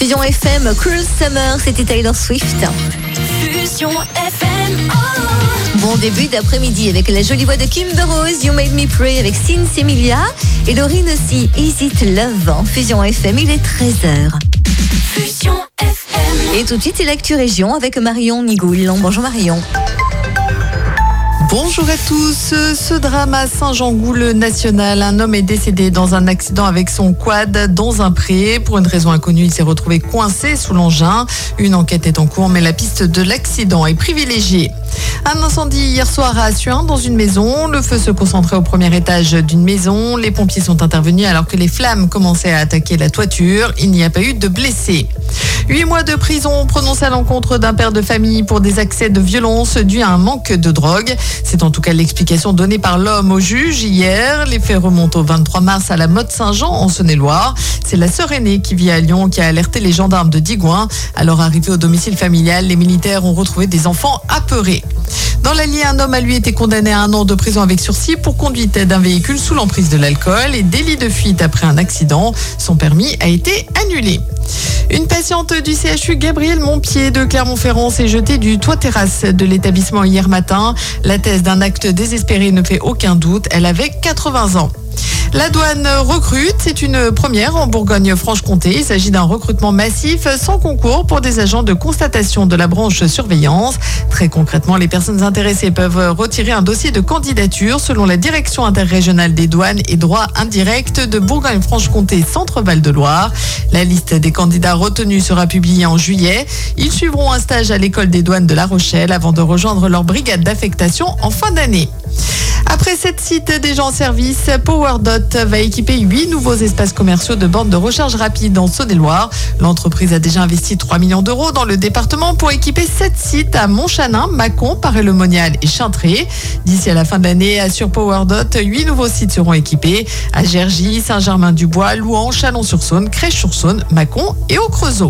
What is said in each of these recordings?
Fusion FM, Cruel Summer, c'était Taylor Swift. Fusion FM. Oh. Bon début d'après-midi avec la jolie voix de Kim Burrows, You Made Me Pray avec Sin Emilia et Laurine aussi, Is It Love. Fusion FM, il est 13h. Fusion FM. Et tout de suite, c'est l'actu région avec Marion Nigoul. Bonjour Marion. Bonjour à tous. Ce drame à Saint-Jean-Goul national. Un homme est décédé dans un accident avec son quad dans un pré. Pour une raison inconnue, il s'est retrouvé coincé sous l'engin. Une enquête est en cours, mais la piste de l'accident est privilégiée. Un incendie hier soir à Assuin dans une maison. Le feu se concentrait au premier étage d'une maison. Les pompiers sont intervenus alors que les flammes commençaient à attaquer la toiture. Il n'y a pas eu de blessés. 8 mois de prison prononcés à l'encontre d'un père de famille pour des accès de violence dus à un manque de drogue. C'est en tout cas l'explication donnée par l'homme au juge hier. Les faits remontent au 23 mars à la Motte Saint-Jean en Saône-et-Loire. C'est la sœur aînée qui vit à Lyon qui a alerté les gendarmes de Digoin. Alors arrivés au domicile familial, les militaires ont retrouvé des enfants apeurés. Dans l'Allier, un homme a lui été condamné à 1 an de prison avec sursis pour conduite d'un véhicule sous l'emprise de l'alcool et délit de fuite après un accident. Son permis a été annulé. Une patiente du CHU Gabriel Montpied de Clermont-Ferrand s'est jetée du toit terrasse de l'établissement hier matin. La thèse d'un acte désespéré ne fait aucun doute. Elle avait 80 ans. La douane recrute, c'est une première en Bourgogne-Franche-Comté. Il s'agit d'un recrutement massif sans concours pour des agents de constatation de la branche surveillance. Très concrètement, les personnes intéressées peuvent retirer un dossier de candidature selon la direction interrégionale des douanes et droits indirects de Bourgogne-Franche-Comté Centre-Val de Loire. La liste des candidats retenus sera publiée en juillet. Ils suivront un stage à l'école des douanes de La Rochelle avant de rejoindre leur brigade d'affectation en fin d'année. Après 7 sites déjà en service, PowerDot va équiper 8 nouveaux espaces commerciaux de bornes de recharge rapide en Saône-et-Loire. L'entreprise a déjà investi 3 millions d'euros dans le département pour équiper 7 sites à Montchanin, Mâcon, Paray-le-Monial et Chintré. D'ici à la fin de l'année, assure PowerDot, 8 nouveaux sites seront équipés à Gergy, Saint-Germain-du-Bois, Louan, Chalon-sur-Saône, Crèche-sur-Saône, Mâcon et au Creusot.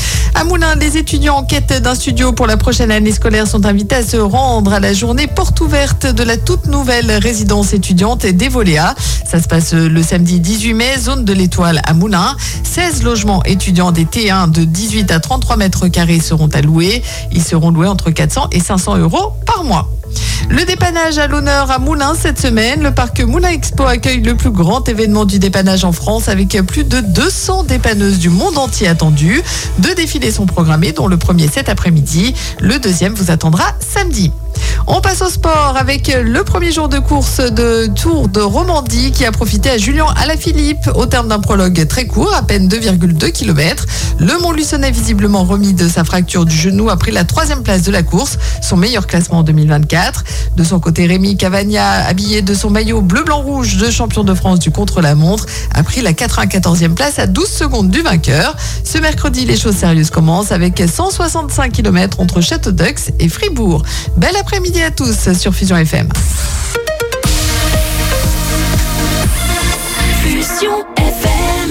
À Moulins, les étudiants en quête d'un studio pour la prochaine année scolaire sont invités à se rendre à la journée porte ouverte de la toute nouvelle résidence étudiante d'Evolea. Ça se passe le samedi 18 mai, zone de l'Étoile à Moulins. 16 logements étudiants des T1 de 18 à 33 mètres carrés seront à louer. Ils seront loués entre 400 et 500 euros par mois. Le dépannage à l'honneur à Moulins cette semaine. Le parc Moulins Expo accueille le plus grand événement du dépannage en France avec plus de 200 dépanneuses du monde entier attendues. 2 défilés sont programmés, dont le premier cet après-midi. Le deuxième vous attendra samedi. On passe au sport avec le premier jour de course de Tour de Romandie qui a profité à Julien Alaphilippe au terme d'un prologue très court, à peine 2,2 km. Le Montluçonnais, visiblement remis de sa fracture du genou, a pris la 3e place de la course, son meilleur classement en 2024. De son côté, Rémi Cavagna, habillé de son maillot bleu-blanc-rouge de champion de France du contre-la-montre, a pris la 94e place à 12 secondes du vainqueur. Ce mercredi, les choses sérieuses commencent avec 165 km entre Château-d'Œx et Fribourg. Bel après-midi à tous sur Fusion FM. Fusion FM.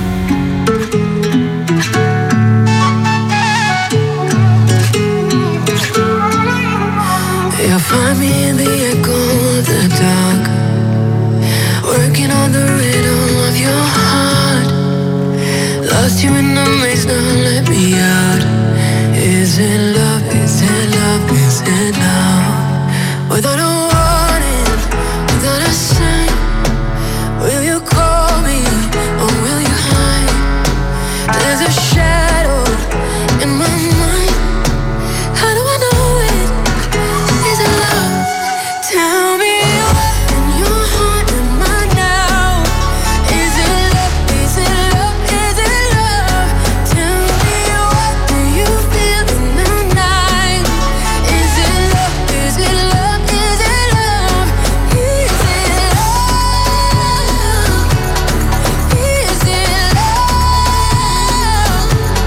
You'll find me in the echo of the dark, working on the rhythm of your heart. Lost you in the maze, now let me out. Is it love? Is it love? Is it love? Without a warning, without a sign, will you call me or will you hide? There's a shadow in my mind. How do I know it? Is it love? Tell me what in your heart am I now? Is it love? Is it love? Is it love? Tell me what do you feel in the night? Is it love? Is it love? Is it love? Is it love? Is it love?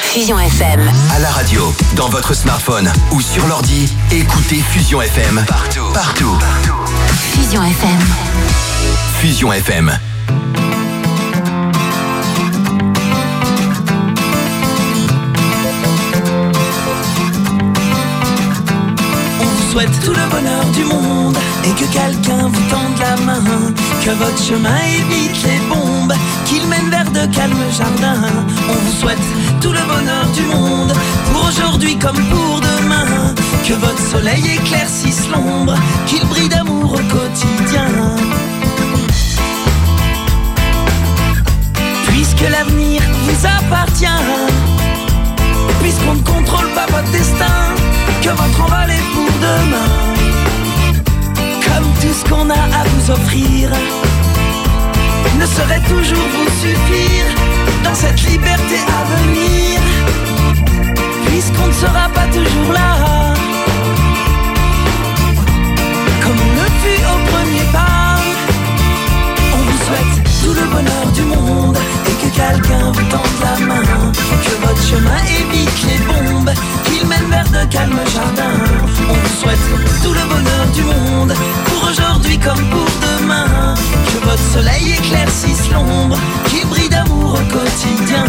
Fusion FM. À la radio, dans votre smartphone ou sur l'ordi, écoutez Fusion FM partout. Fusion FM. Fusion FM. Souhaite tout le bonheur du monde et que quelqu'un vous tende la main, que votre chemin évite les bombes, qu'il mène vers de calmes jardins. On vous souhaite tout le bonheur du monde, pour aujourd'hui comme pour demain, que votre soleil éclaircisse l'ombre, qu'il brille d'amour au quotidien. Puisque l'avenir vous appartient, puisqu'on ne contrôle pas votre destin, que votre envol est pour demain. Comme tout ce qu'on a à vous offrir ne saurait toujours vous suffire dans cette liberté à venir, puisqu'on ne sera pas toujours là comme on le fut au premier pas. On vous souhaite tout le bonheur du monde et que quelqu'un vous tende la main, que votre chemin évite les bombes, qu'il mène vers de calmes jardins. On vous souhaite tout le bonheur du monde, pour aujourd'hui comme pour demain, que votre soleil éclaircisse l'ombre, qu'il brille d'amour au quotidien.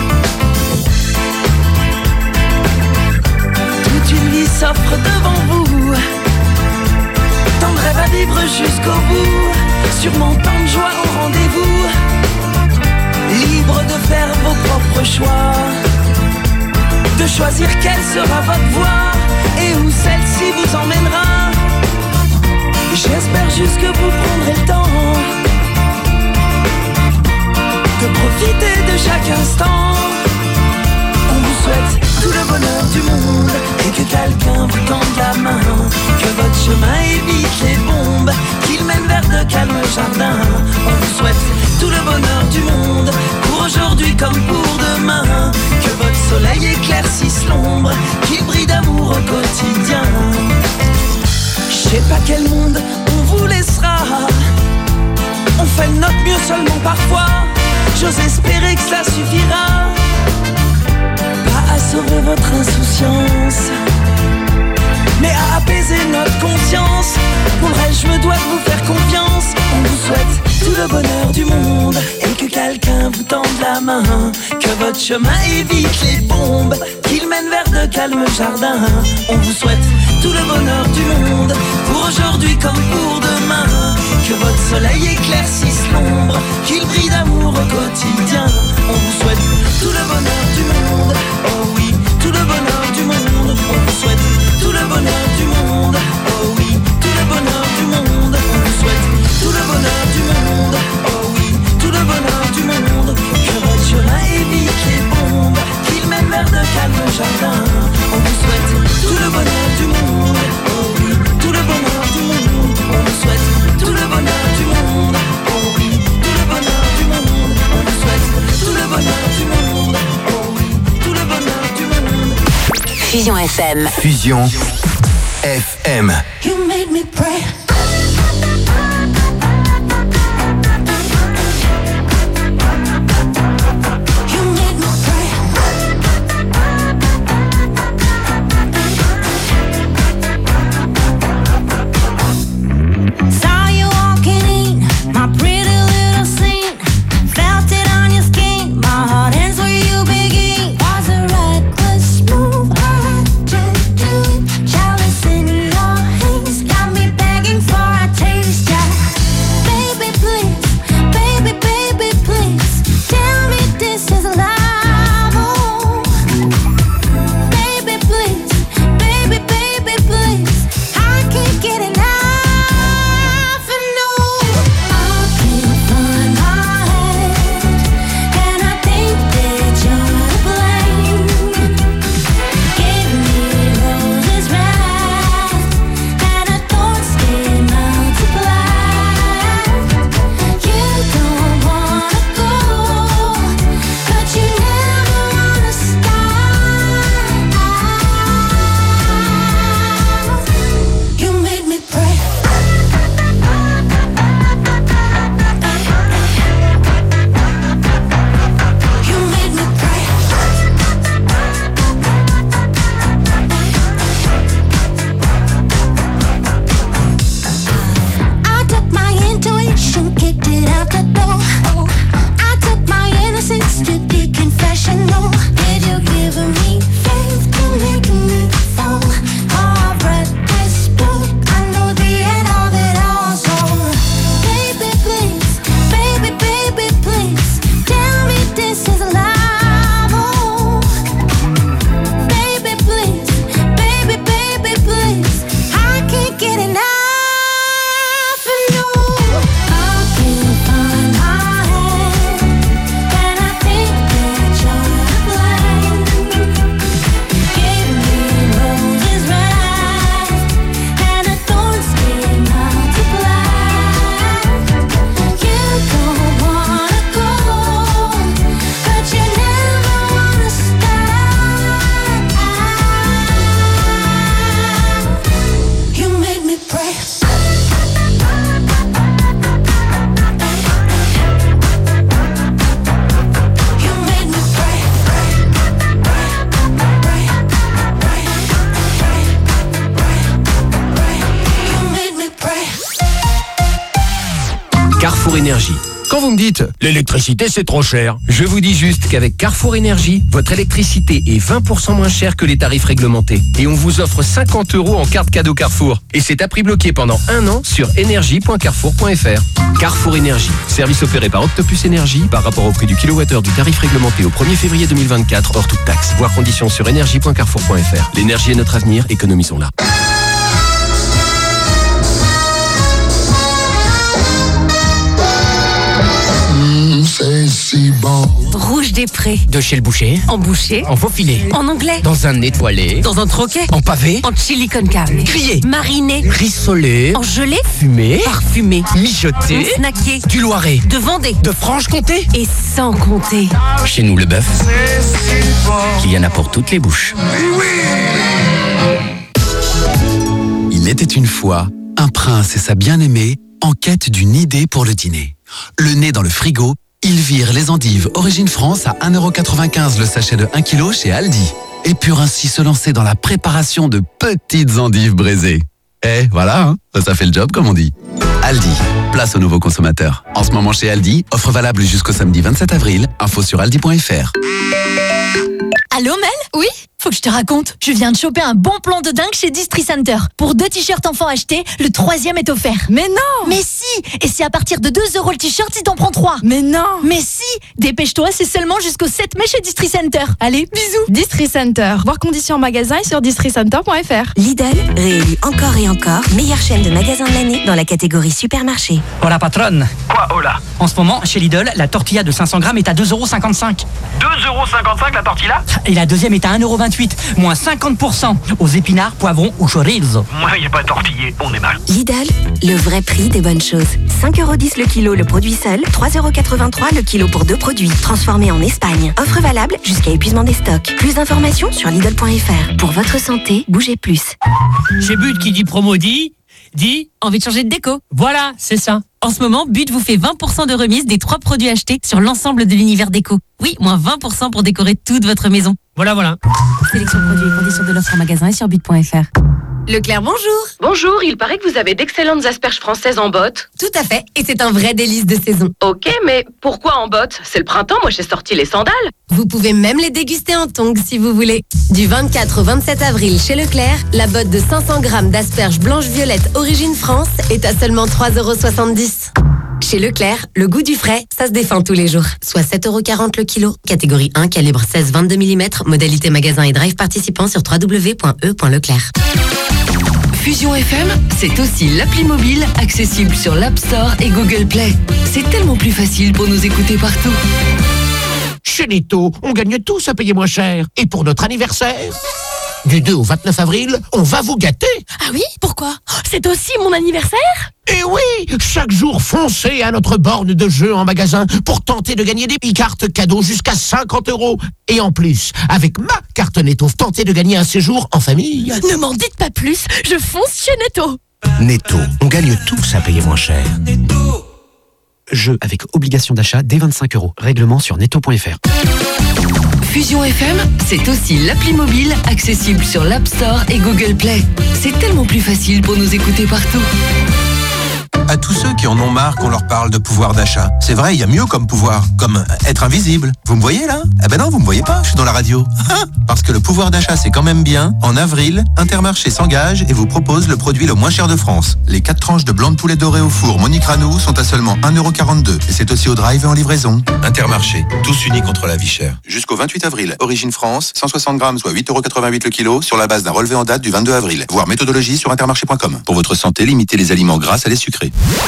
Toute une vie s'offre devant vous, tant de rêves à vivre jusqu'au bout, sûrement tant de joie au rendez-vous, libre de faire vos propres choix, de choisir quelle sera votre voie et où celle-ci vous emmènera. J'espère juste que vous prendrez le temps de profiter de chaque instant. On vous souhaite tout le bonheur du monde et que quelqu'un vous tende la main, que votre chemin évite les bombes, qu'il mène vers de calmes jardins. On vous souhaite tout le bonheur du monde, pour aujourd'hui comme pour demain, que votre soleil éclaircisse l'ombre, qu'il brille d'amour au quotidien. Je sais pas quel monde on vous laissera, on fait de notre mieux seulement parfois, j'ose espérer que cela suffira, pas à sauver votre insouciance, mais à apaiser notre conscience. Pour le reste, je me dois de vous faire confiance. On vous souhaite tout le bonheur du monde et que quelqu'un vous tende la main, que votre chemin évite les bombes, qu'il mène vers de calmes jardins. On vous souhaite tout le bonheur du monde, pour aujourd'hui comme pour demain, que votre soleil éclaircisse l'ombre, qu'il brille d'amour au quotidien. On vous souhaite tout le bonheur du monde, oh oui, tout le bonheur du monde. On vous souhaite tout le bonheur du monde, oh oui, tout le bonheur du monde. On vous souhaite tout le bonheur du monde, oh oui, tout le bonheur du monde. Que votre chemin évite les bombes, qu'il mène vers de calmes jardins. On vous souhaite tout le bonheur du monde, oh oui, tout le bonheur du monde. On vous souhaite tout le bonheur du monde, oh oui, tout le bonheur du monde. On vous souhaite tout le bonheur du monde, oh oui, tout le bonheur du monde. Fusion FM. Fusion FM. You made me pray. Jealous in your hands, got me begging Carrefour Énergie. Quand vous me dites « l'électricité c'est trop cher », je vous dis juste qu'avec Carrefour Énergie, votre électricité est 20% moins chère que les tarifs réglementés. Et on vous offre 50 € en carte cadeau Carrefour. Et c'est à prix bloqué pendant 1 an sur énergie.carrefour.fr. Carrefour Énergie, service opéré par Octopus Énergie par rapport au prix du kilowattheure du tarif réglementé au 1er février 2024 hors toute taxe. Voir conditions sur énergie.carrefour.fr. L'énergie est notre avenir, économisons-la. C'est si bon. Rouge des Prés. De chez le boucher. En boucher. En faux filet. En anglais. Dans un étoilé. Dans un troquet. En pavé. En chili con carne. Grillé. Mariné. Rissolé. En gelée. Fumé. Parfumé. Mijoté. Snacké. Du Loiret. De Vendée. De Franche-Comté. Et sans compter. Chez nous, le bœuf, il y en a pour toutes les bouches. Il était une fois un prince et sa bien-aimée en quête d'une idée pour le dîner. Le nez dans le frigo, ils virent les endives Origine France à 1,95 € le sachet de 1 kg chez Aldi. Et purent ainsi se lancer dans la préparation de petites endives braisées. Eh, voilà, hein, ça fait le job comme on dit. Aldi, place aux nouveaux consommateurs. En ce moment chez Aldi, offre valable jusqu'au samedi 27 avril. Info sur aldi.fr. Allô Mel ? Oui ? Faut que je te raconte. Je viens de choper un bon plan de dingue chez Distri Center. Pour 2 t-shirts enfants achetés, le 3e est offert. Mais non ! Mais si ! Et c'est à partir de 2 € le t-shirt si t'en prends 3. Mais non ! Mais si ! Dépêche-toi, c'est seulement jusqu'au 7 mai chez Distri Center. Allez, bisous. Distri Center. Voir conditions en magasin et sur districenter.fr. Lidl, réélu encore et encore, meilleure chaîne de magasins de l'année dans la catégorie supermarché. Hola patronne. Quoi hola ? En ce moment, chez Lidl, la tortilla de 500 grammes est à 2,55 €. 2,55 € la tortilla ? Et la deuxième est à 1,28 €, moins 50% aux épinards, poivrons ou chorizo. Moi, y a pas tortillé, on est mal. Lidl, le vrai prix des bonnes choses. 5,10 € le kilo le produit seul, 3,83 € le kilo pour 2 produits. Transformés en Espagne. Offre valable jusqu'à épuisement des stocks. Plus d'informations sur Lidl.fr. Pour votre santé, bougez plus. Chez But qui dit promo dit envie de changer de déco. Voilà, c'est ça. En ce moment, But vous fait 20% de remise des 3 produits achetés sur l'ensemble de l'univers déco. Oui, moins 20% pour décorer toute votre maison. Voilà. Sélection de produits et conditions de l'offre en magasin et sur but.fr. Leclerc, bonjour. Bonjour, il paraît que vous avez d'excellentes asperges françaises en botte. Tout à fait, et c'est un vrai délice de saison. Ok, mais pourquoi en botte ? C'est le printemps, moi j'ai sorti les sandales. Vous pouvez même les déguster en tongs si vous voulez. Du 24 au 27 avril chez Leclerc, la botte de 500 grammes d'asperges blanches-violettes Origine France est à seulement 3,70 €. Chez Leclerc, le goût du frais, ça se défend tous les jours. Soit 7,40 € le kilo. Catégorie 1, calibre 16-22 mm. Modalité magasin et drive participant sur www.e.leclerc. Fusion FM, c'est aussi l'appli mobile accessible sur l'App Store et Google Play. C'est tellement plus facile pour nous écouter partout. Chez Netto, on gagne tous à payer moins cher. Et pour notre anniversaire, du 2 au 29 avril, on va vous gâter. Ah oui ? Pourquoi ? C'est aussi mon anniversaire ? Et oui, chaque jour, foncez à notre borne de jeu en magasin pour tenter de gagner des e-cartes cadeaux jusqu'à 50 €. Et en plus, avec ma carte Netto, tentez de gagner un séjour en famille. Ne m'en dites pas plus, je fonce chez Netto. Netto, on gagne tous à payer moins cher. Jeu avec obligation d'achat dès 25 €. Règlement sur netto.fr. Fusion FM, c'est aussi l'appli mobile accessible sur l'App Store et Google Play. C'est tellement plus facile pour nous écouter partout. À tous ceux qui en ont marre qu'on leur parle de pouvoir d'achat. C'est vrai, il y a mieux comme pouvoir, comme être invisible. Vous me voyez là ? Eh ben non, vous me voyez pas, je suis dans la radio. Parce que le pouvoir d'achat, c'est quand même bien. En avril, Intermarché s'engage et vous propose le produit le moins cher de France. Les 4 tranches de blanc de poulet doré au four Monique Ranou sont à seulement 1,42 €. Et c'est aussi au drive et en livraison. Intermarché, tous unis contre la vie chère. Jusqu'au 28 avril, Origine France, 160 grammes, soit 8,88 € le kilo, sur la base d'un relevé en date du 22 avril. Voir méthodologie sur intermarché.com. Pour votre santé, limitez les aliments gras à les sucrés.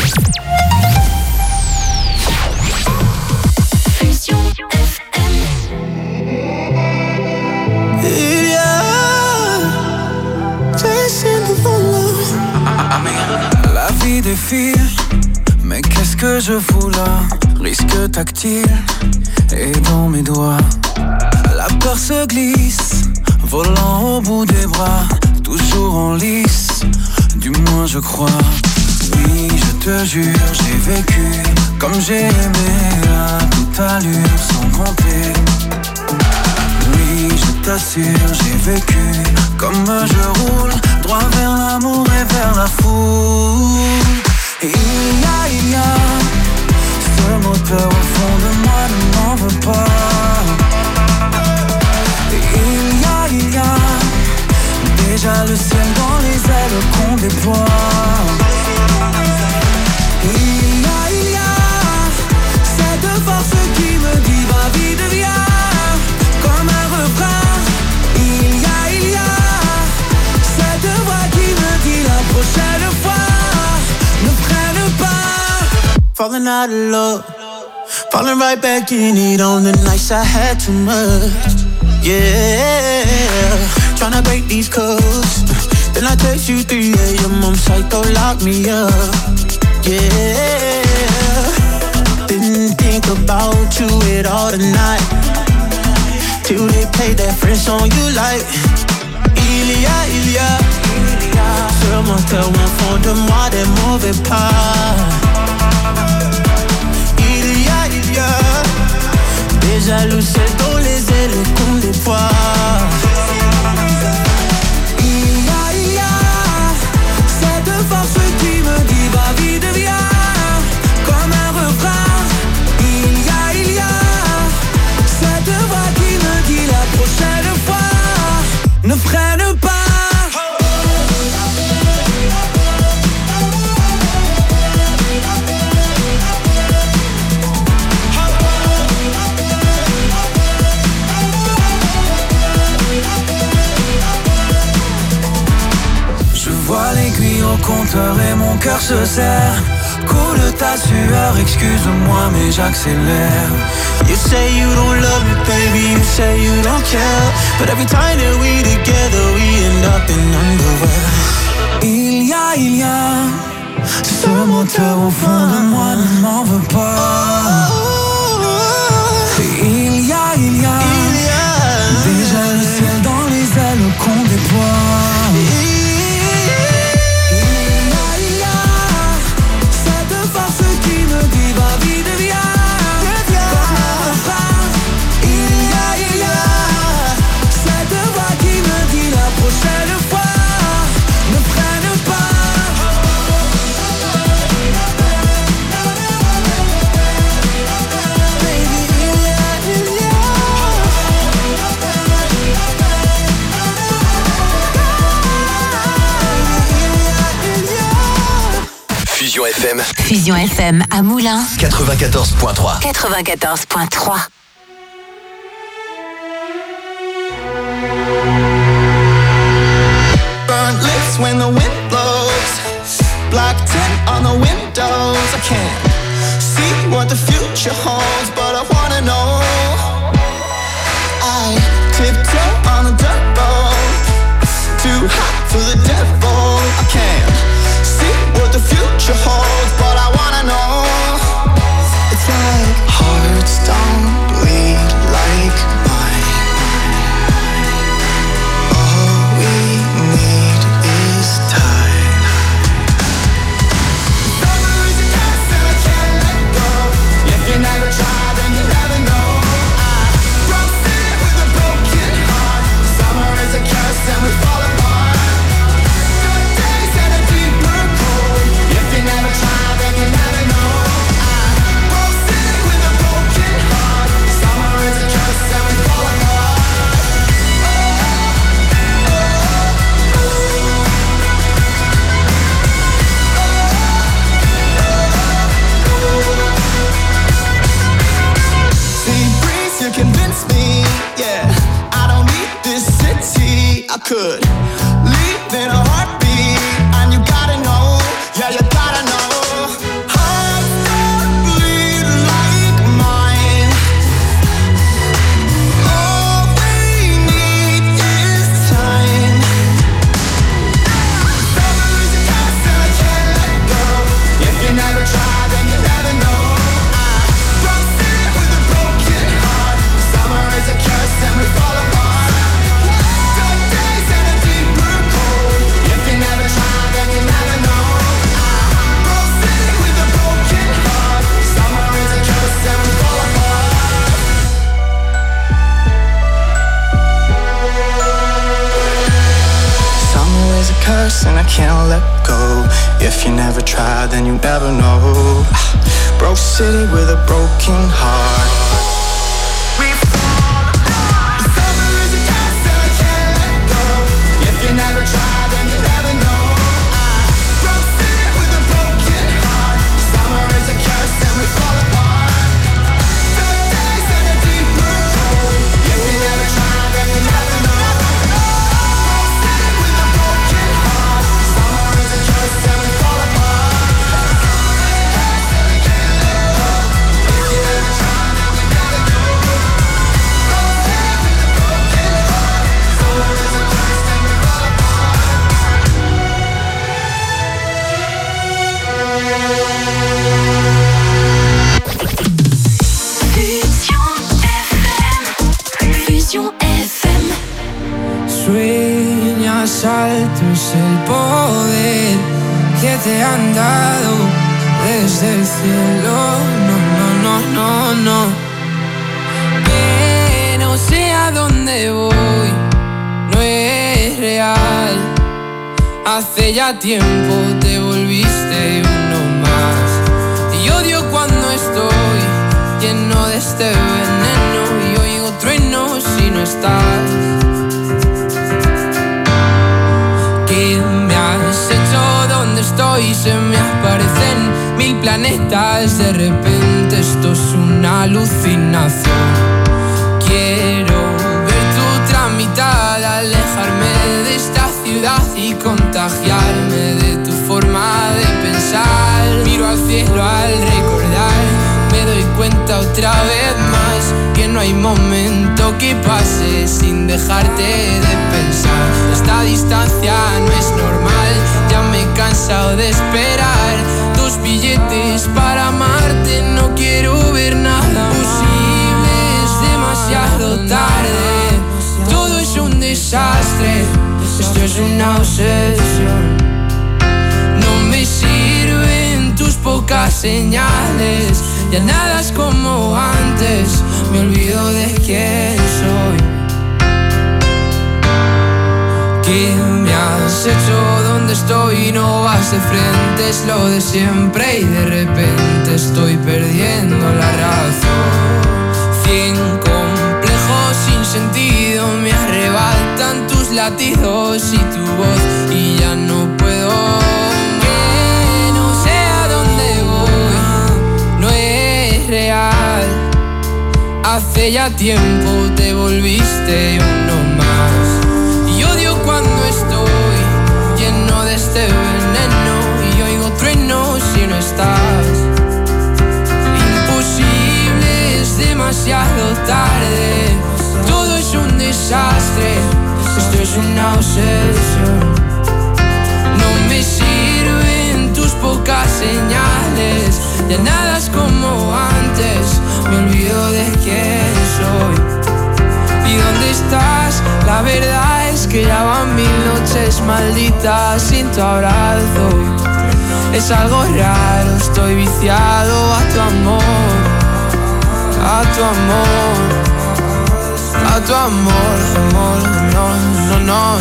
La vie défile, mais qu'est-ce que je fous là? Risque tactile et dans mes doigts. La peur se glisse, volant au bout des bras, toujours en lice, du moins je crois. Oui, je te jure, j'ai vécu comme j'ai aimé à toute allure sans compter. Oui, je t'assure, j'ai vécu comme je roule, droit vers l'amour et vers la foule. Et il y a Ce moteur au fond de moi ne m'en veut pas. Il y a déjà le ciel dans les ailes qu'on déploie. Il y a cette force qui me dit va-vie deviens comme un refrain. Il y a cette voix qui me dit la prochaine fois ne freine pas. Falling out of love, falling right back in it on the nights I had too much. Yeah, tryna break these codes. Then I text you 3 a.m. I'm psycho, lock me up. Yeah, didn't think about you at all tonight till they played that French song you like. Il y a sur mon cœur au fond de moi des mauvais pas. Il y a déjà le ciel dans les ailes qu'on déploie. Il y a cette force qui me dit va-vie deviens comme un refrain. Il y a cette voix qui me dit la prochaine fois ne freine pas. Vois l'aiguille au compteur et mon cœur se serre. Coule ta sueur, excuse-moi mais j'accélère. You say you don't love me, baby, you say you don't care. But every time that we together, we end up in underwear. Il y a ce moteur au fond de moi ne m'en veut pas. Il y a déjà le ciel dans les ailes qu'on déploie. Fusion FM à Moulins 94.3. 94.3. Burnt lips when the wind blows, black tint on the windows. I can't see what the future holds, but I wanna know. I tiptoe on the dirt road, too hot for the devil. I can't see what the future holds, but I wanna know. It's like hearts don't bleed like mine. All we need is time. Summer is a curse and I can't let go. If you never try, then you never know. I broke it with a broken heart. Summer is a curse and we fall apart. Good days and a deeper cold. If you never try, then you never know. I broke it with a broken heart. Summer is a curse and we fall apart. See, breeze, you convince me, yeah. I don't need this city. I could leave in a heartbeat, and you gotta know, yeah, you gotta know. Hearts don't bleed like mine. All we need is time. Summer is a curse and I can't let go. If you never try, then you never know. I broke it with a broken heart. Summer is a curse and we fall apart. Dark days and a deeper cold. If you never try, then you never know. I broke it with a broken heart. Summer is a curse and we fall apart. Summer is a curse and I can't let go. If you never try, then you never know. Broke city with a broken heart. We fall apart. Summer is a curse that I can't let go. If you never try, then you never know. Broke city with a broken heart. Summer is a curse and we fall apart. Dark days and a deeper cold. If you never try, then you never know. Broke city with a broken heart. Summer is a curse and we fall apart. Fusion FM. Sueñas alto es el poder que te han dado desde el cielo. No. Que no sé a dónde voy, no es real. Hace ya tiempo te volviste uno más. Y odio cuando estoy lleno de este veneno y oigo truenos si no estás. ¿Qué me has hecho? ¿Dónde estoy? Se me aparecen mil planetas. De repente esto es una alucinación. Quiero ver tu tramitada, alejarme de esta ciudad y contagiarme de tu forma de pensar. Miro al cielo al recordar, me doy cuenta otra vez más que no hay momento que pase sin dejarte de pensar. Esta distancia no es normal, ya me he cansado de esperar tus billetes para amarte. No quiero ver nada posible, es demasiado tarde. Todo es un desastre, esto es una obsesión. No me sirven tus pocas señales, ya nada es como antes, me olvido de quién soy. ¿Qué me has hecho? ¿Dónde estoy? No vas de frente, es lo de siempre y de repente estoy perdiendo la razón. 100 complejos sin sentido me arrebatan tus latidos y tu voz y ya no puedo. Que no sé a dónde voy, no es real. Hace ya tiempo te volviste uno más. Y odio cuando estoy lleno de este veneno y oigo truenos si no estás. Imposible, es demasiado tarde. Todo es un desastre, esto es una obsesión. No me sirven tus pocas señales, ya nada es como antes, me olvido de quién soy. ¿Y dónde estás? La verdad es que ya van 1000 noches malditas sin tu abrazo. Es algo raro, estoy viciado a tu amor, a tu amor, a tu amor, amor, no.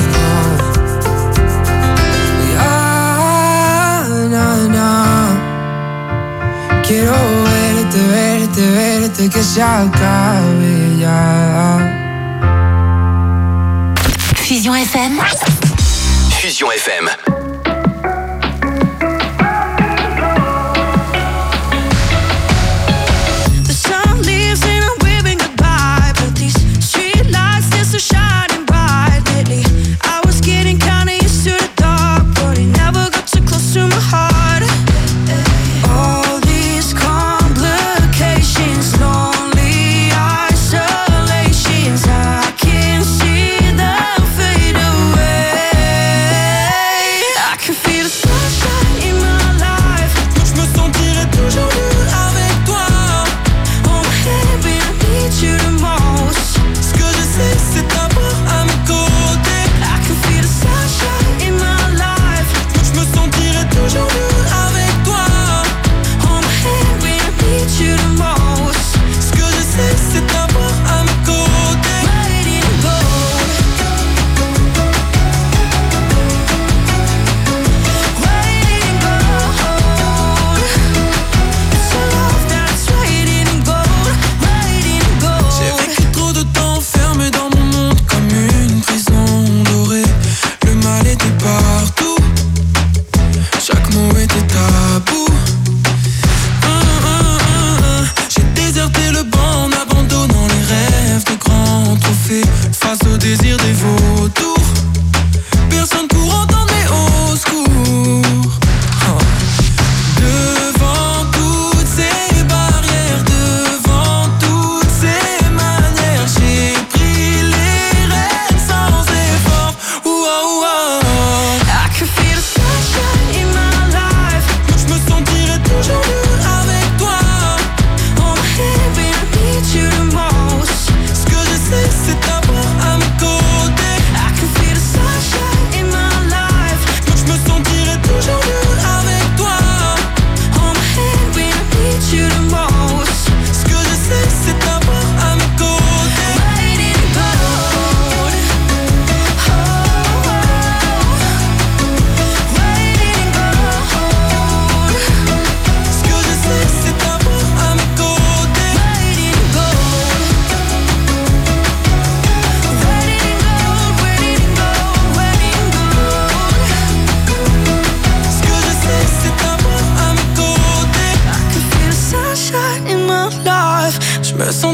Quiero verte, que se acabe ya. Fusion FM. Fusion FM. The sun leaves and I'm waving goodbye, but these street lights, they're so shining bright lately. I was getting kinda used to the dark, but it never got too close to my heart. All these complications, lonely isolations, I can see them fade away.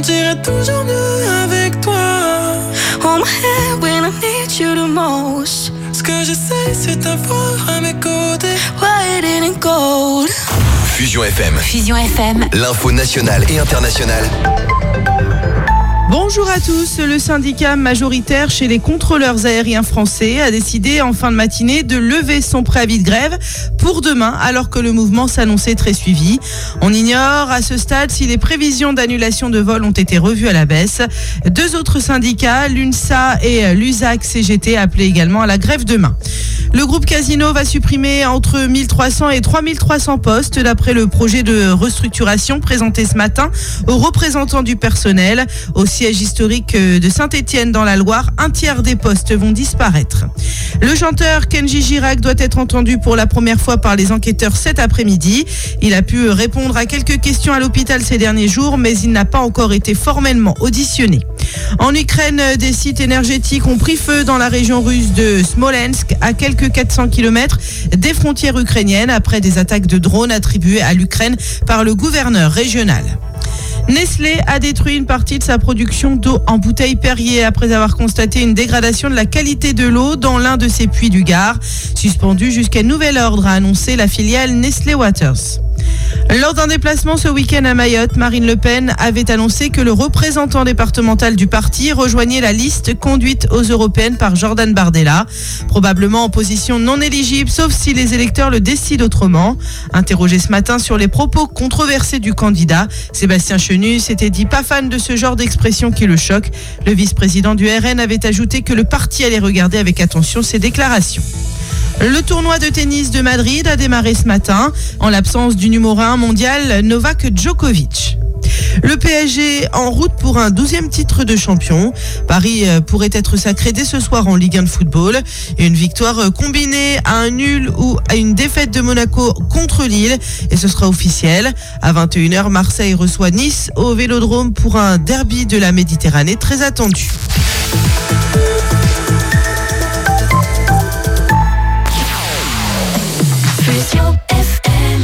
sentirai toujours mieux avec toi. Hold my hand when I need you the most. Ce que j'essaie c'est d'avoir à mes côtés. White and gold. Fusion FM. Fusion FM. L'info nationale et internationale. Bonjour à tous, le syndicat majoritaire chez les contrôleurs aériens français a décidé en fin de matinée de lever son préavis de grève pour demain alors que le mouvement s'annonçait très suivi. On ignore à ce stade si les prévisions d'annulation de vol ont été revues à la baisse. Deux autres syndicats, l'UNSA et l'USAC-CGT, appelaient également à la grève demain. Le groupe Casino va supprimer entre 1300 et 3300 postes d'après le projet de restructuration présenté ce matin aux représentants du personnel. Au siège historique de Saint-Étienne dans la Loire, un tiers des postes vont disparaître. Le chanteur Kenji Girac doit être entendu pour la première fois par les enquêteurs cet après-midi. Il a pu répondre à quelques questions à l'hôpital ces derniers jours, mais il n'a pas encore été formellement auditionné. En Ukraine, des sites énergétiques ont pris feu dans la région russe de Smolensk, à quelques 400 km des frontières ukrainiennes, après des attaques de drones attribuées à l'Ukraine par le gouverneur régional. Nestlé a détruit une partie de sa production d'eau en bouteille Perrier après avoir constaté une dégradation de la qualité de l'eau dans l'un de ses puits du Gard. Suspendu jusqu'à nouvel ordre, a annoncé la filiale Nestlé Waters. Lors d'un déplacement ce week-end à Mayotte, Marine Le Pen avait annoncé que le représentant départemental du parti rejoignait la liste conduite aux européennes par Jordan Bardella, probablement en position non éligible, sauf si les électeurs le décident autrement. Interrogé ce matin sur les propos controversés du candidat, Sébastien Chenu s'était dit pas fan de ce genre d'expression qui le choque. Le vice-président du RN avait ajouté que le parti allait regarder avec attention ses déclarations. Le tournoi de tennis de Madrid a démarré ce matin, en l'absence du numéro 1 mondial Novak Djokovic. Le PSG en route pour un 12e titre de champion. Paris pourrait être sacré dès ce soir en Ligue 1 de football. Et une victoire combinée à un nul ou à une défaite de Monaco contre Lille. Et ce sera officiel. À 21h, Marseille reçoit Nice au Vélodrome pour un derby de la Méditerranée très attendu. Fusion FM.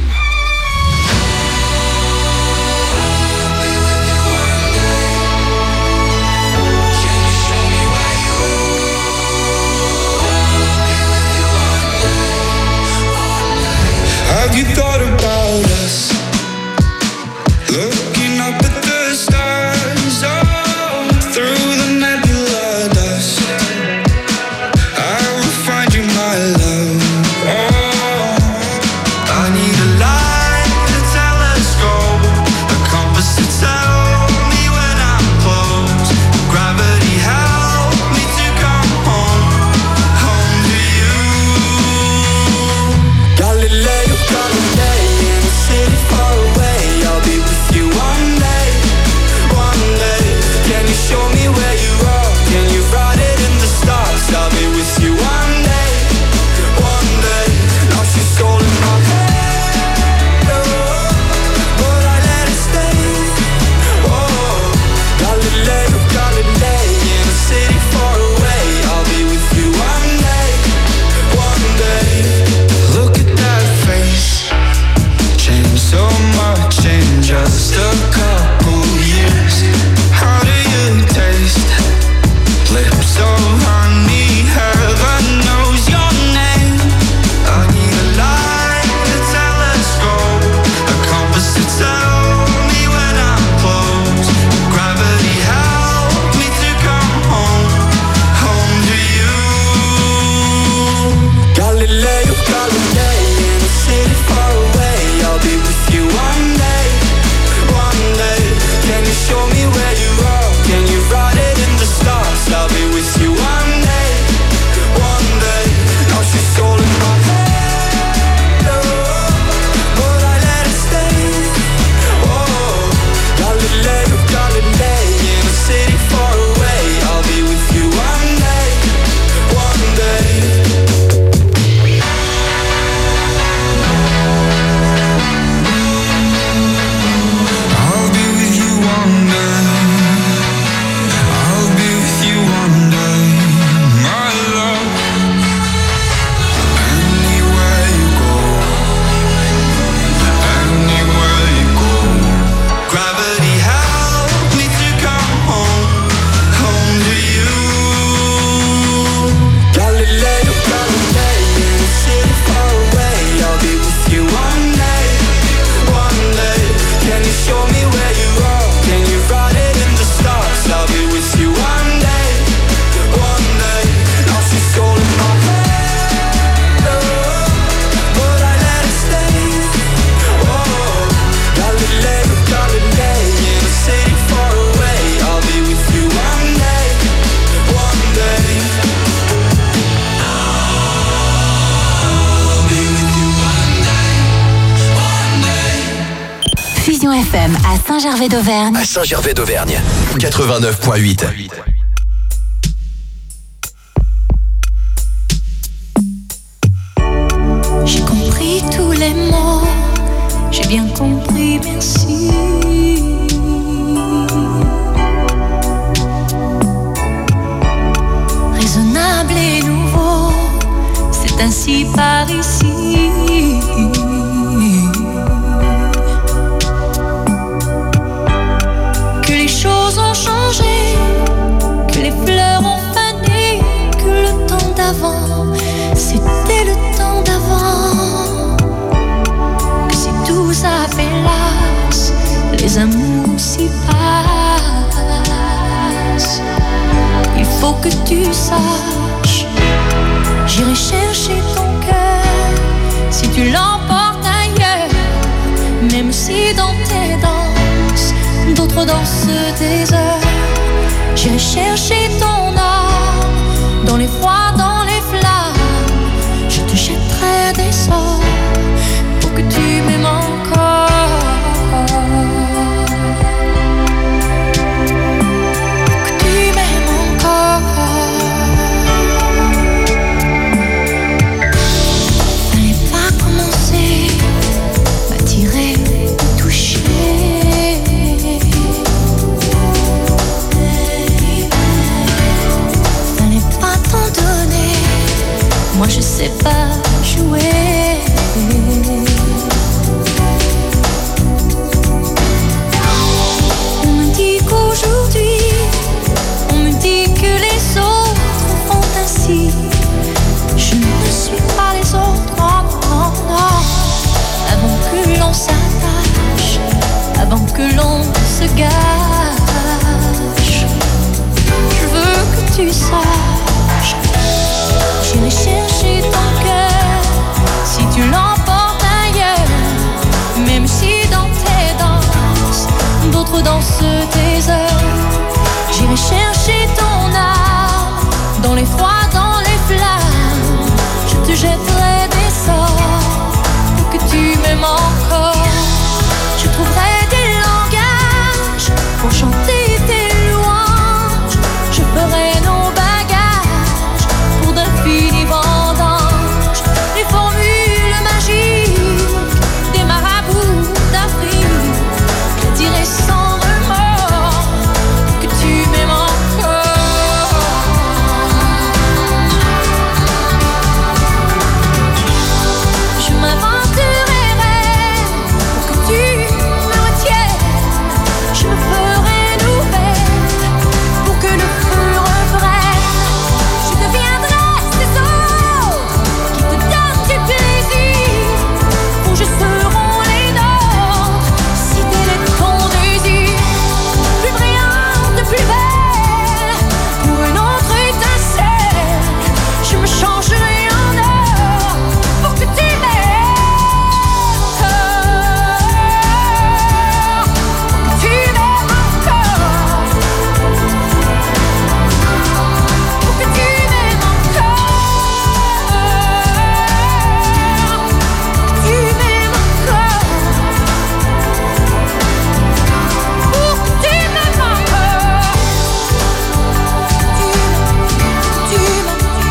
Have you thought about us? Looking up at the stars, oh, through the nebula dust. I will find you, my love. Oh, I need a light, a telescope, a compass to tell me when I'm close. Gravity help me to come home, home to you. Galileo, Galilei, in a city far away. I'll be with you one day, one day. Can you show me where you are? Can you write it in the stars? I'll be with you one day, one day. Now she's calling my head, oh, but I let it stay. Oh, Galileo, Galilei, in a city far away. I'll be with you one day, one day. Look at that face, changed so much in just a couple years. How do you taste? Lips of honey, heaven knows your name. I need a light, a telescope, a compass to tell me when I'm close. Gravity help me to come home, home to you. Galileo, Galilei, in a city far away. I'll be with you one day, one day. Can you show me where you are? Can you write it in the stars? I'll be with you one day, FM à Saint-Gervais d'Auvergne. À Saint-Gervais d'Auvergne, 89.8. J'ai compris tous les mots, j'ai bien compris, merci. Raisonnable et nouveau, c'est ainsi par ici. Que les choses ont changé, que les fleurs ont fané, que le temps d'avant, c'était le temps d'avant. Que si tout s'appelasse, les amours s'y passent. Il faut que tu saches, j'irai chercher ton cœur si tu l'emportes ailleurs. Même si dans tes danses, d'autres dansent des heures. J'irai chercher ton âme dans les froids, dans les flammes. Je te jetterai des sorts pour que tu m'aimes encore. Pour que tu m'aimes encore. Fallait pas commencer, m'attirer, me toucher. Fallait pas t'en donner, moi je sais pas jouer. On me dit qu'aujourd'hui, on me dit que les autres font ainsi. Je ne suis pas les autres, non, non, non. Avant que l'on s'attache, avant que l'on se gâche, je veux que tu saches, j'irai chercher ton cœur si tu l'emportes ailleurs. Même si dans tes danses, d'autres dansent tes heures. J'irai chercher ton âme dans les froids, dans les flammes. Je te jetterai des sorts pour que tu m'aimes encore. Je trouverai des langages pour chanter tes louanges. Je ferai nos bagages pour d'infinis vendanges. Les formules magiques des marabouts d'Afrique, je dirai sans remords que tu m'aimes encore. Je m'inventerai pour que tu me retiennes. Je me ferai nouvelle pour que le feu reprenne. Je deviendrai ces autres qui te donnent du plaisir. Où je seront les nôtres si tel est ton désir. Plus brillante, plus belle, pour une autre étincelle. Je me changerai en or pour que tu m'aimes encore. Pour que tu m'aimes encore. Pour que tu m'aimes encore. Tu m'aimes encore. Pour que tu m'aimes encore. Tu m'aimes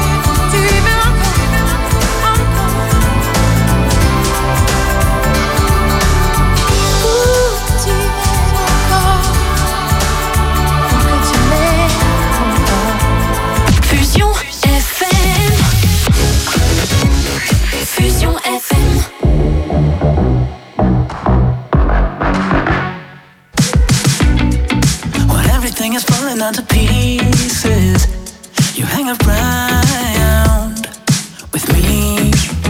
Fusion FM. Fusion FM. When everything is falling out to pieces, you hang around with me.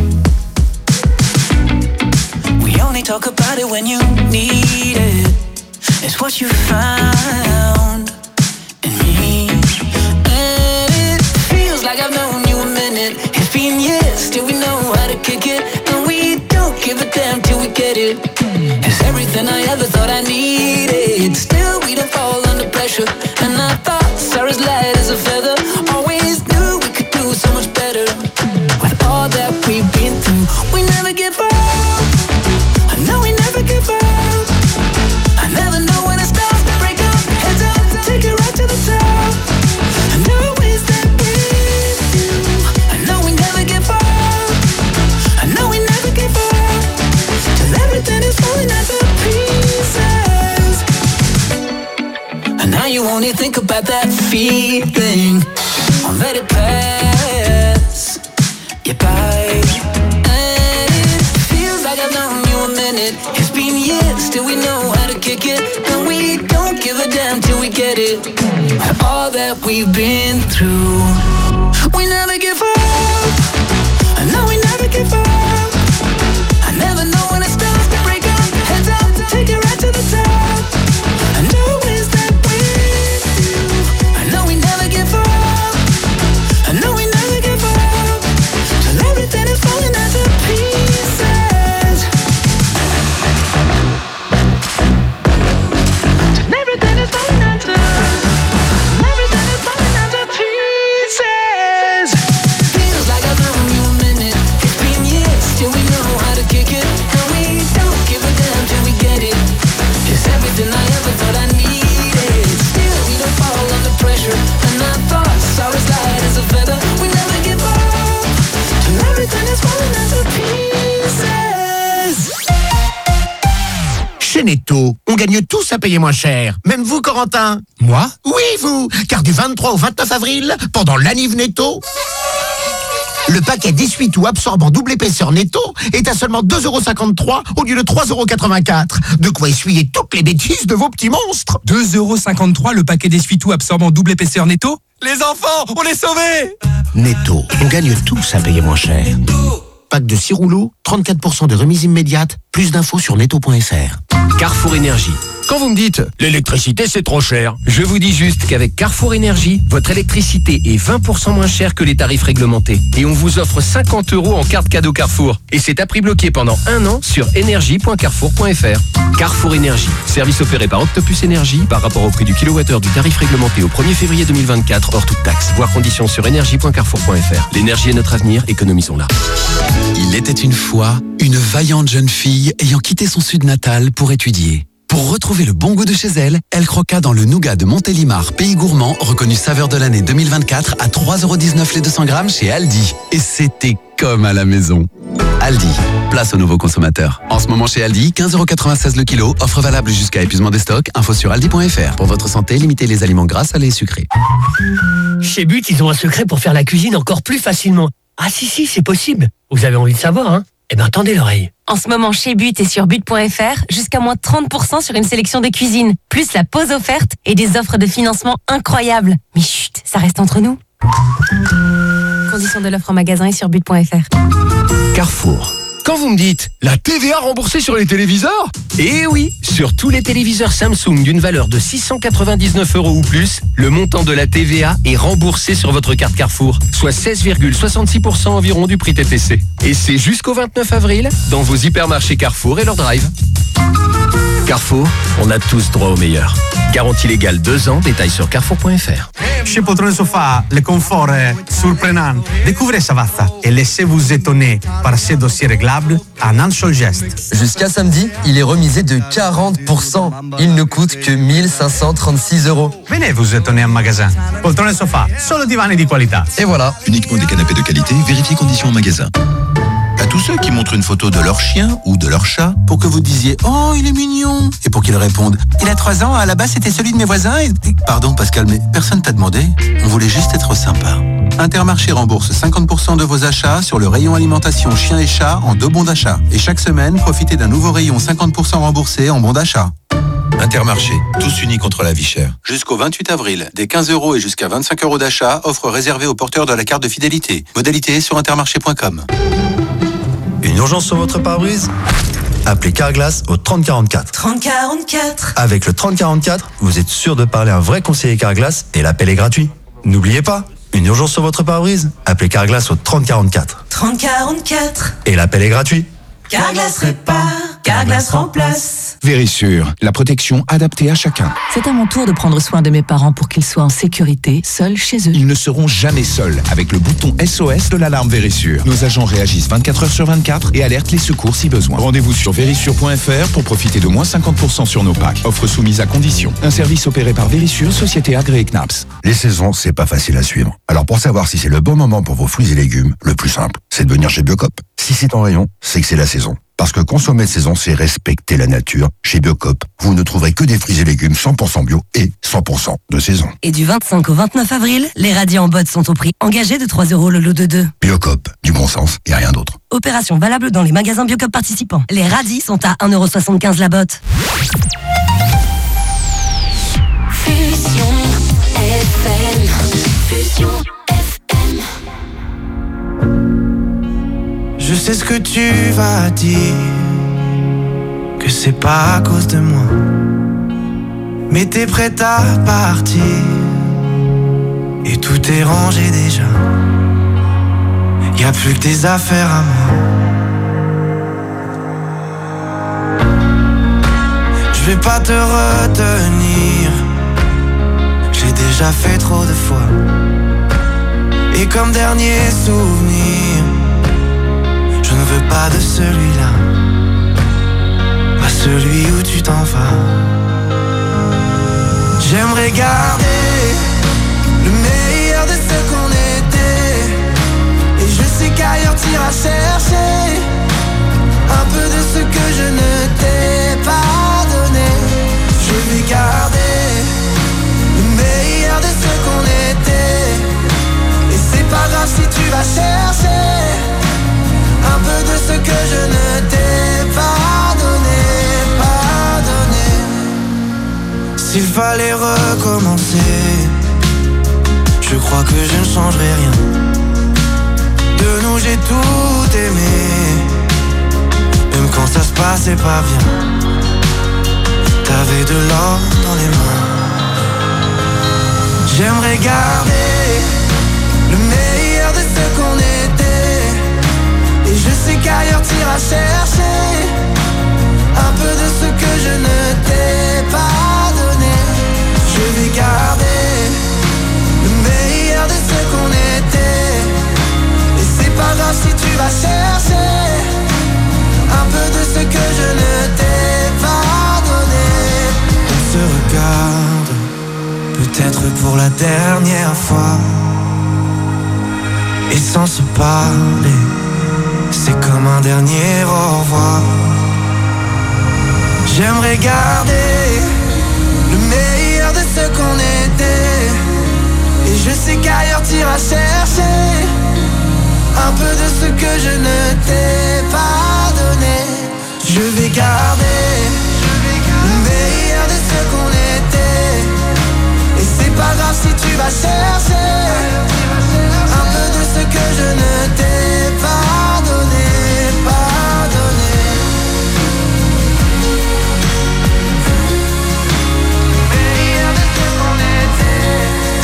We only talk about it when you need it. It's what you found in me. And it feels like I've known you a minute. It's been years, still we know how to kick it. And we don't give a damn till we get it. It's everything I ever thought I needed. Still we don't fall under pressure. And I thought Sarah's light as a feather. Always knew we could do so much better. With all that we've been through, we never give up. I know we never give up. think about that feeling. I'll let it pass you by. And it feels like I've known you a minute. It's been years till we know how to kick it. And we don't give a damn till we get it. All that we've been through, we never give up. I know we never give up. I never know when it starts to break up. Heads up, take it right to the top. I know it's that with you. I know we never give up. I know we never give up. Till everything is falling out to pieces. Till everything is falling out to pieces. Chez Netto, on gagne tous à payer moins cher. Même vous, Corentin. Moi? Oui, vous. Car du 23 au 29 avril, pendant l'anniv Netto, le paquet d'essuie-tout absorbant double épaisseur Netto est à seulement 2,53€ au lieu de 3,84€. De quoi essuyer toutes les bêtises de vos petits monstres. 2,53€ le paquet d'essuie-tout absorbant double épaisseur Netto? Les enfants, on est sauvés! Netto, on gagne tous à payer moins cher. Pack de 6 rouleaux, 34% de remise immédiate. Plus d'infos sur netto.fr. Carrefour Énergie. Quand vous me dites « l'électricité c'est trop cher », je vous dis juste qu'avec Carrefour Énergie, votre électricité est 20% moins chère que les tarifs réglementés. Et on vous offre 50€ en carte cadeau Carrefour. Et c'est à prix bloqué pendant 1 an sur énergie.carrefour.fr. Carrefour Énergie. Service opéré par Octopus Énergie par rapport au prix du kilowattheure du tarif réglementé au 1er février 2024 hors toute taxe. Voir conditions sur énergie.carrefour.fr. L'énergie est notre avenir, économisons-la. Il était une fois une vaillante jeune fille ayant quitté son sud natal pour étudier. Pour retrouver le bon goût de chez elle, elle croqua dans le nougat de Montélimar, pays gourmand, reconnu saveur de l'année 2024 à 3,19€ les 200 grammes chez Aldi. Et c'était comme à la maison. Aldi, place aux nouveaux consommateurs. En ce moment chez Aldi, 15,96€ le kilo, offre valable jusqu'à épuisement des stocks, info sur aldi.fr. Pour votre santé, limitez les aliments gras, salés et sucrés. Chez But, ils ont un secret pour faire la cuisine encore plus facilement. Ah si, c'est possible. Vous avez envie de savoir, hein? Eh ben, tendez l'oreille. En ce moment, chez But et sur but.fr, jusqu'à moins 30% sur une sélection de cuisine. Plus la pause offerte et des offres de financement incroyables. Mais chut, ça reste entre nous. Conditions de l'offre en magasin et sur but.fr. Carrefour. Quand vous me dites « la TVA remboursée sur les téléviseurs ?» Eh oui, sur tous les téléviseurs Samsung d'une valeur de 699€ ou plus, le montant de la TVA est remboursé sur votre carte Carrefour, soit 16,66% environ du prix TTC. Et c'est jusqu'au 29 avril dans vos hypermarchés Carrefour et leur drive. Carrefour, on a tous droit au meilleur. Garantie légale 2 ans, détails sur carrefour.fr. Chez Poltrone Sofa, le confort est surprenant. Découvrez Savazza et laissez-vous étonner par ces dossiers réglables en un seul geste. Jusqu'à samedi, il est remisé de 40%. Il ne coûte que 1 536€. Venez vous étonner en magasin. Poltrone Sofa, solo divani di qualità. Et voilà. Uniquement des canapés de qualité, vérifiez conditions en magasin. À tous ceux qui montrent une photo de leur chien ou de leur chat pour que vous disiez « Oh, il est mignon !» et pour qu'ils répondent « Il a 3 ans, à la base c'était celui de mes voisins et... » Pardon Pascal, mais personne t'a demandé. On voulait juste être sympa. Intermarché rembourse 50% de vos achats sur le rayon alimentation chien et chat en 2 bons d'achat. Et chaque semaine, profitez d'un nouveau rayon 50% remboursé en bons d'achat. Intermarché, tous unis contre la vie chère. Jusqu'au 28 avril, des 15€ et jusqu'à 25€ d'achat, offre réservée aux porteurs de la carte de fidélité. Modalité sur intermarché.com. Une urgence sur votre pare-brise? Appelez Carglass au 3044. 3044. Avec le 3044, vous êtes sûr de parler à un vrai conseiller Carglass et l'appel est gratuit. N'oubliez pas, une urgence sur votre pare-brise? Appelez Carglass au 3044. 3044. Et l'appel est gratuit. Carglass répare, Carglass remplace. Vérissure, la protection adaptée à chacun. C'est à mon tour de prendre soin de mes parents pour qu'ils soient en sécurité, seuls chez eux. Ils ne seront jamais seuls avec le bouton SOS de l'alarme Vérissure. Nos agents réagissent 24h sur 24 et alertent les secours si besoin. Rendez-vous sur vérissure.fr pour profiter de moins 50% sur nos packs. Offre soumise à condition. Un service opéré par Vérissure, société agréée CNAPS. Les saisons, c'est pas facile à suivre. Alors pour savoir si c'est le bon moment pour vos fruits et légumes, le plus simple, c'est de venir chez Biocop. Si c'est en rayon, c'est que c'est la saison. Parce que consommer de saison, c'est respecter la nature chez Biocop, vous ne trouverez que des fruits et légumes 100% bio et 100% de saison. Et du 25 au 29 avril, les radis en botte sont au prix engagé de 3 € le lot de 2. Biocop, du bon sens et rien d'autre. Opération valable dans les magasins Biocop participants. Les radis sont à 1,75 € la botte. Fusion FM. Fusion FM. Je sais ce que tu vas dire, que c'est pas à cause de moi, mais t'es prête à partir et tout est rangé déjà. Y'a plus que tes affaires à moi. Je vais pas te retenir, j'ai déjà fait trop de fois. Et comme dernier souvenir, je ne veux pas de celui-là, pas celui où tu t'en vas. J'aimerais garder le meilleur de ce qu'on était, et je sais qu'ailleurs t'iras chercher un peu de ce que je ne t'ai pas donné. Je vais garder le meilleur de ce qu'on était, et c'est pas grave si tu vas chercher un peu de ce que je ne t'ai pas donné, pas donné. S'il fallait recommencer, je crois que je ne changerai rien. De nous j'ai tout aimé, même quand ça se passait pas bien. T'avais de l'or dans les mains. J'aimerais garder le meilleur de ce qu'on était, et je sais qu'ailleurs t'iras chercher un peu de ce que je ne t'ai pas donné. Je vais garder le meilleur de ce qu'on était, et c'est pas grave si tu vas chercher un peu de ce que je ne t'ai pas donné. On se regarde, peut-être pour la dernière fois, et sans se parler, c'est comme un dernier au revoir. J'aimerais garder le meilleur de ce qu'on était, et je sais qu'ailleurs t'iras chercher un peu de ce que je ne t'ai pas donné. Je vais garder le meilleur de ce qu'on était, et c'est pas grave si tu vas chercher un peu de ce que je ne t'ai pas donné, pas donné. Meilleur de ce qu'on était,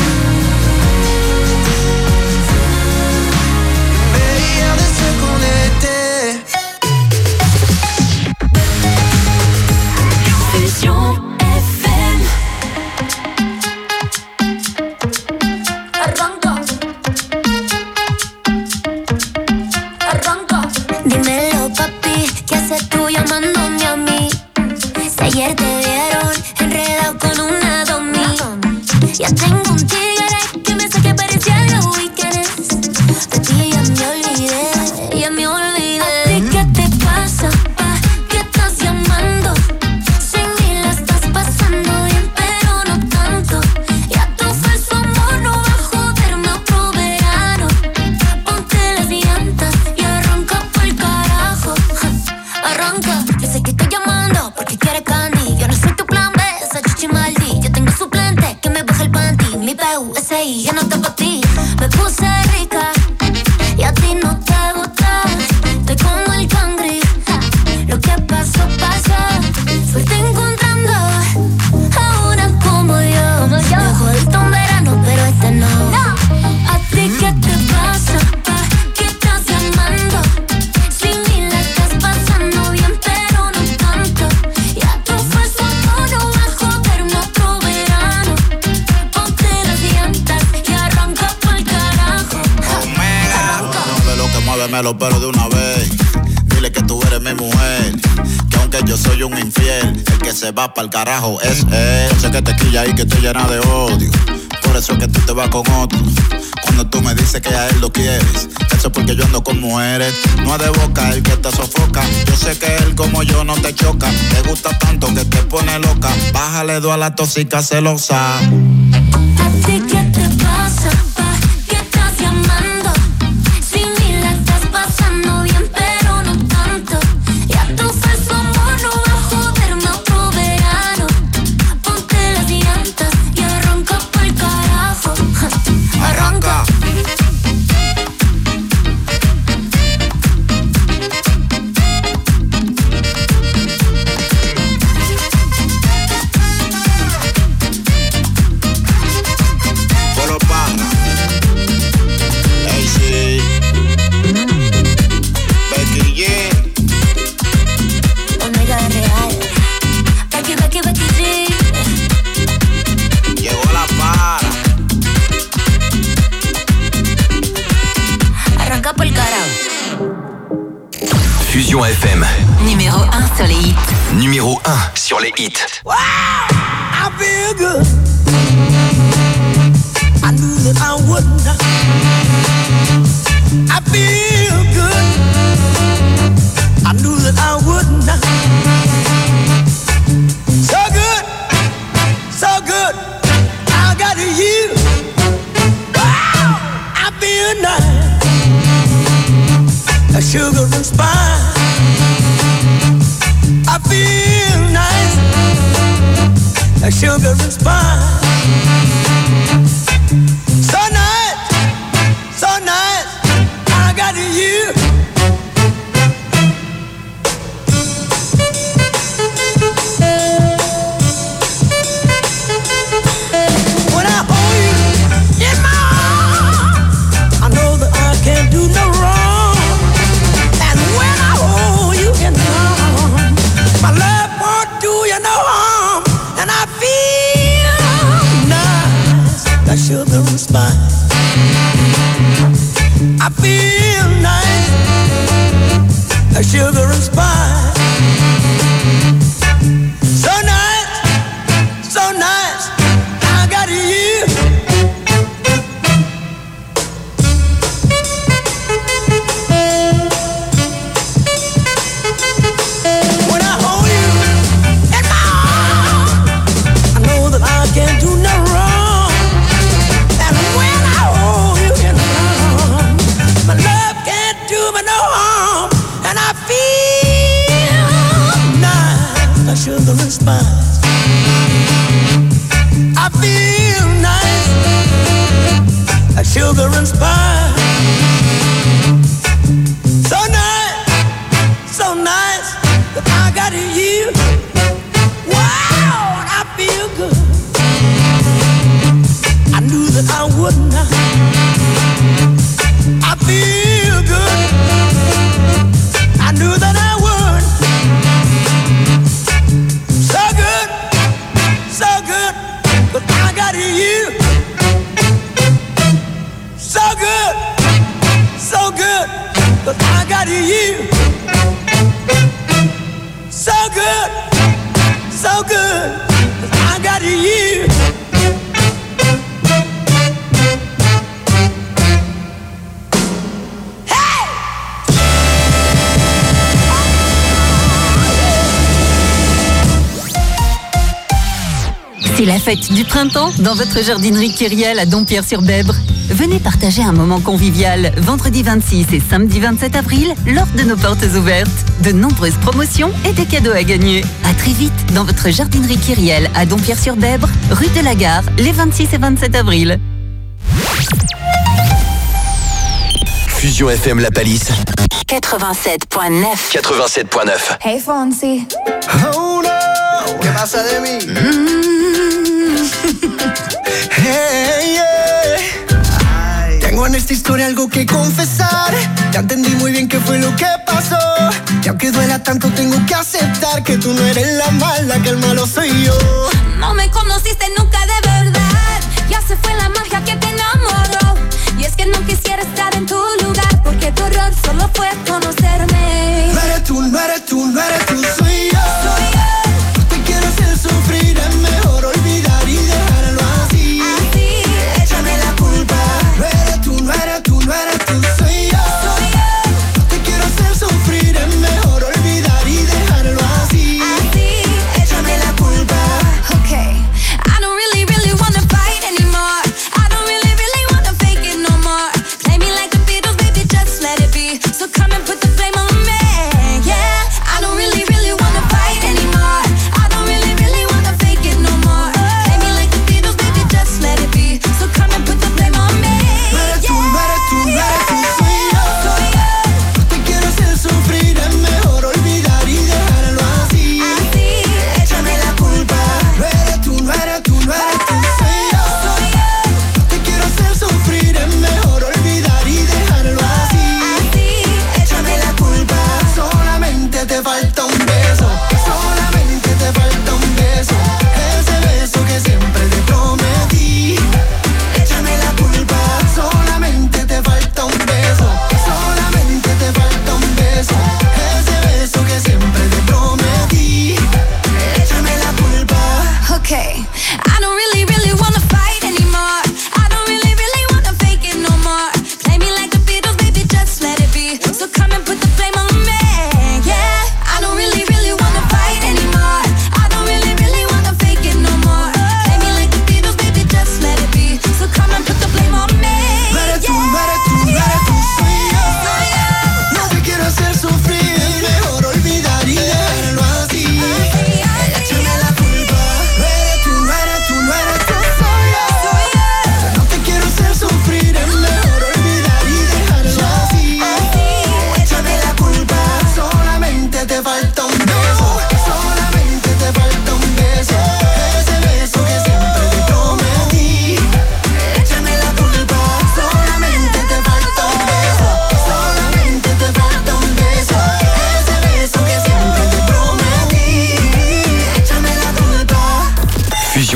meilleur de ce qu'on était. Fusion FM. Arranca. Arranca. Dímelo, papi, ¿qué haces tú llamándome a mí? Si ayer te vieron enredado con una domi. Ya tengo un tigre que me saque parecía los weekends. De ti ya me olvidé, ya me olvidé. ¿A ti qué te pasa, pa? ¿Qué estás llamando? Sin mí la estás pasando bien, pero no tanto. Ya tu falso amor no va a joderme otro verano. Ponte las llantas y arranca pa'l carajo. Arranca, yo sé que estoy llamando porque quieres candy. Yo no soy tu plan B, esa chichi maldi. Yo tengo suplente que me baja el panty. Mi PUSI, yo no te pa' ti. Me puse rica y a ti no te gusta. Estoy como el cangri. Lo que pasó, pasó. Suerte encontrando a una como yo. Me jodiste un verano, pero este no. ¿A ti qué te pasa, pa? ¿Qué estás llamando? Sin mí la estás pasando bien, pero no tanto. Ya tu falso amor no va a joderme otro verano. Ponte las llantas y arranca pa'l carajo. De lo que muéveme los pelos de una vez. Dile que tú eres mi mujer, que aunque yo soy un infiel, el que se va pa'l carajo es él. Sé que te quilla y que te llena de odio, por eso es que tú te vas con otro. Cuando tú me dices que a él lo quieres, eso es porque yo ando con mujeres. No es de boca el que te sofoca. Yo sé que él como yo no te choca. Te gusta tanto que te pone loca. Bájale 2 a la tóxica celosa. ¿A ti qué te pasa, pa? ¿Qué estás llamando? Si ni la estás pasando bien, pero no tanto. Ya tu falso amor no va a joderme otro verano. Ponte las llantas y arranca pa'l carajo. Arranca. Fusion FM. Numéro 1 sur les hits. Numéro 1 sur les hits. Wow, I feel good. I knew that I wouldn't. I feel good. I knew that I wouldn't. So good, so good. I got you. Wow, I feel nice. A sugar and spice. I feel nice. A sugar and spice. So nice, so nice. I got you. When I hold you in my arms, I know that I can't do no wrong. And when I hold you in my arms, my love won't do you no harm. And I feel nice, like sugar and spice. I feel nice, like sugar and spice. So nice, so nice. I got you. When I hold you in my arms, I know that I can't do no wrong. And when I hold you in my arms, my love can't do me no harm. And I feel nice, like sugar and spice. I feel nice, like sugar and spice. So nice, so nice that I got you. Wow, I feel good. I knew that I wouldn't. I feel good. I knew that I would. So good, so good, but I got you. So good, so good, but I got you. So good, so good, but I got you. C'est la fête du printemps dans votre jardinerie Kyriel à Dompierre-sur-Bèbre. Venez partager un moment convivial vendredi 26 et samedi 27 avril lors de nos portes ouvertes. De nombreuses promotions et des cadeaux à gagner. À très vite dans votre jardinerie Kyriel à Dompierre-sur-Bèbre, rue de la Gare, les 26 et 27 avril. Fusion FM La Palisse. 87.9. 87.9. Hey Fonsi. Oh no, ¿qué pasa de mí? Hey, yeah. Tengo en esta historia algo que confesar. Ya entendí muy bien qué fue lo que pasó. Y aunque duela tanto tengo que aceptar que tú no eres la mala, que el malo soy yo. No me conociste nunca de verdad. Ya se fue la magia que te enamoró. Y es que no quisiera estar en tu lugar, porque tu error solo fue conocerme. No eres tú, no eres tú, no eres tú, soy yo. Te quiero hacer sufrir, es mejor olvidar y dejarlo así.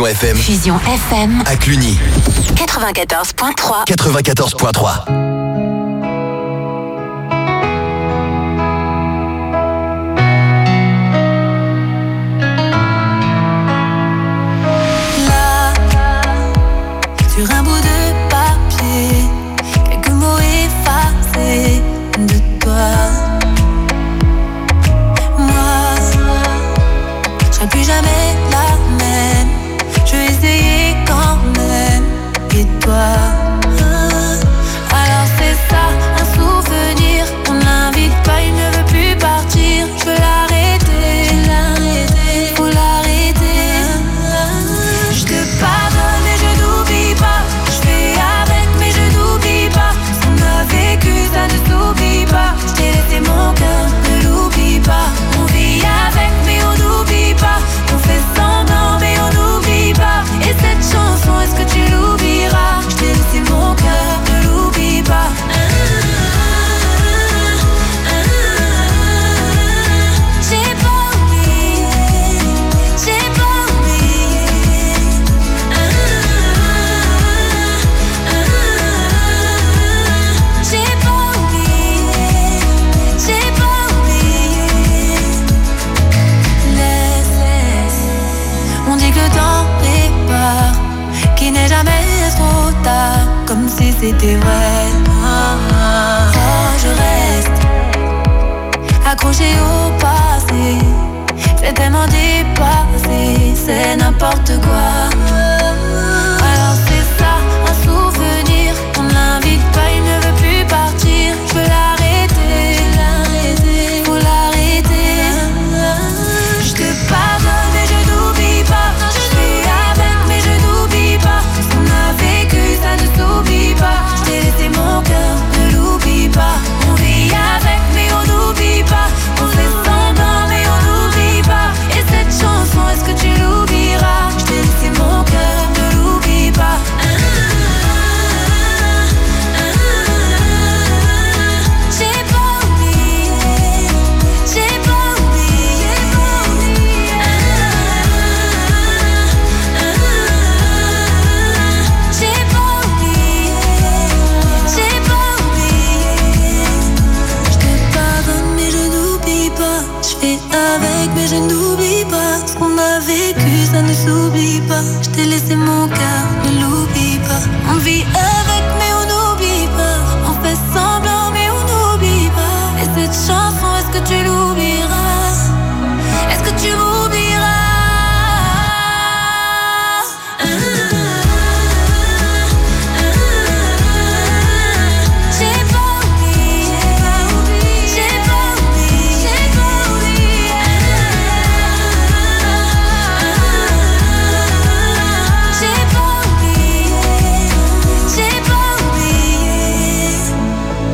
Fusion FM. Fusion FM. À Cluny. 94.3. 94.3. Sur un bout de papier, quelques mots effacés de toi. Moi, je serai plus jamais la même. Je vais essayer quand même. Et toi, alors c'est ça, un souvenir. On l'invite pas, il ne veut plus partir. Je veux l'arrêter, faut l'arrêter. Je te pardonne mais je n'oublie pas. Je fais avec mais je n'oublie pas. Ce qu'on a vécu ça ne s'oublie pas. Je t'ai laissé mon cœur, ne l'oublie pas. On vit avec mais on n'oublie pas. On fait semblant mais on n'oublie pas. Et cette chanson, est-ce que tu l'oublieras? Je t'ai laissé mon cœur, ne l'oublie pas. J'ai pas oublié, j'ai pas oublié. J'ai pas oublié, j'ai pas oublié. Laisse, on dit que le temps répare, qu'il n'est jamais trop tard, comme si c'était vrai. Oh, je reste accroché au passé, c'est tellement dépassé, c'est n'importe quoi. Alors c'est ça, un souvenir, on l'invite pas, il ne veut plus partir. Je veux l'arrêter, faut l'arrêter. Je te pardonne mais je n'oublie pas. Je fais avec mais je n'oublie pas. Ce qu'on a vécu ça ne s'oublie pas. Je t'ai laissé mon cœur, ne l'oublie pas. On vit avec mais on n'oublie pas. On fait semblant mais on n'oublie pas. Et cette chanson, est-ce que tu l'oublieras? Je t'ai laissé mon cœur, ne l'oublie pas. J'ai pas oublié, j'ai pas oublié. J'ai pas oublié, j'ai pas oublié. Je te pardonne mais je n'oublie pas. Je fais avec mais je n'oublie pas. Ce qu'on a vécu ça ne s'oublie pas. Je t'ai laissé mon cœur,